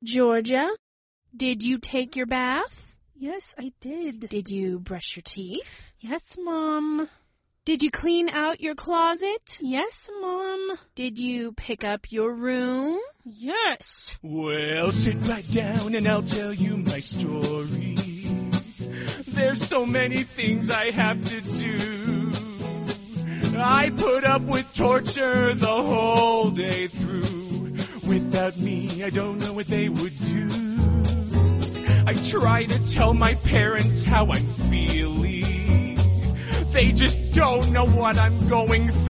Georgia, did you take your bath? Yes, I did. Did you brush your teeth? Yes, Mom. Did you clean out your closet? Yes, Mom. Did you pick up your room? Yes. Well, sit right down and I'll tell you my story. There's so many things I have to do. I put up with torture the whole day through. Without me, I don't know what they would do. I try to tell my parents how I'm feeling. They just don't know what I'm going through.